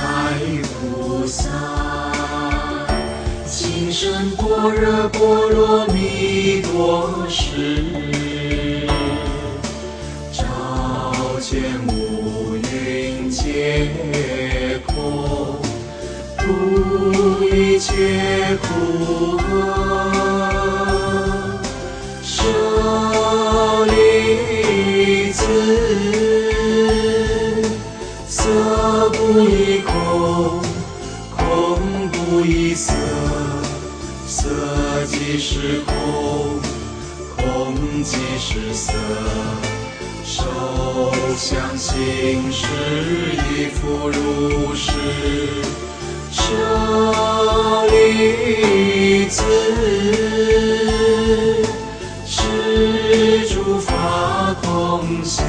菩萨，亲生般若波罗蜜多时，照见五蕴皆空，度一切苦厄，舍利子，色不异空，空不异色，色即是空，空即是色，受想行识亦复如是。舍利子，是诸法空相，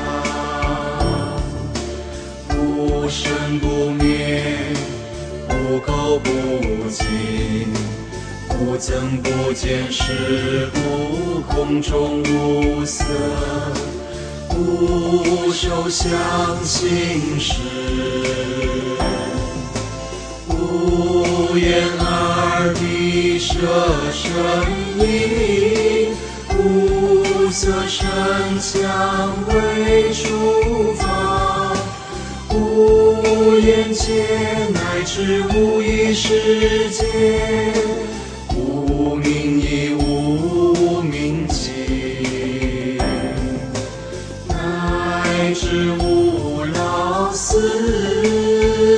不生不灭，不垢不净，不增不减，是故空中无色，无受想行识，无眼耳鼻舌身意，无色声香味触法，无眼界乃至无意识界，无明亦无明尽，乃至无老死，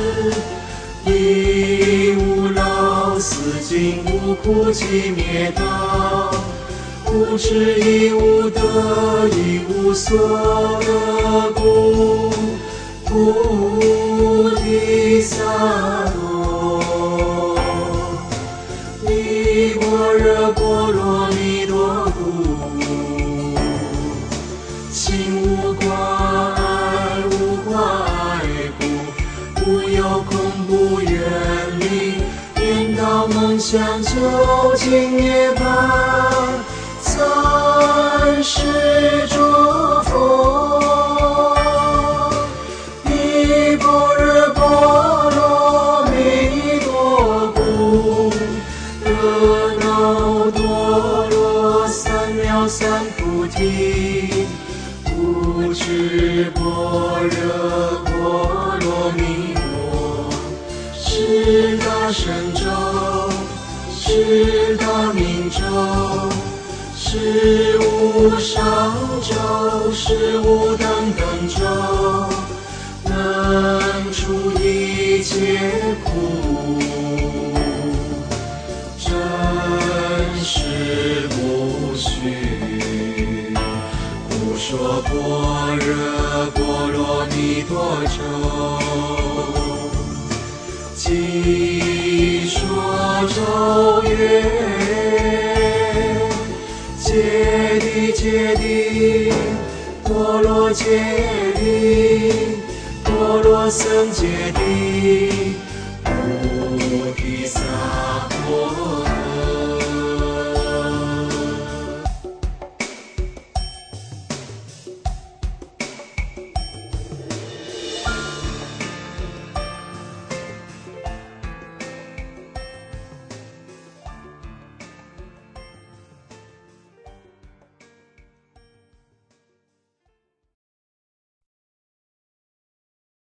亦无老死尽，无苦集灭道，无智亦无得，亦无所得故，菩提萨埵，弥般若波罗蜜多故，心无挂碍，无挂碍故，无有空不远离，颠倒梦想究竟涅槃，三世诸佛，弥般若波罗蜜多故，热闹多罗三藐三菩提，不知般若波罗蜜多，是大神咒，是大明咒，是无上咒，是无等等咒，能除一切苦，真实不虚。不说般若波罗蜜多咒，即说咒曰：揭谛揭谛，波罗揭谛，波罗僧揭谛，菩提萨婆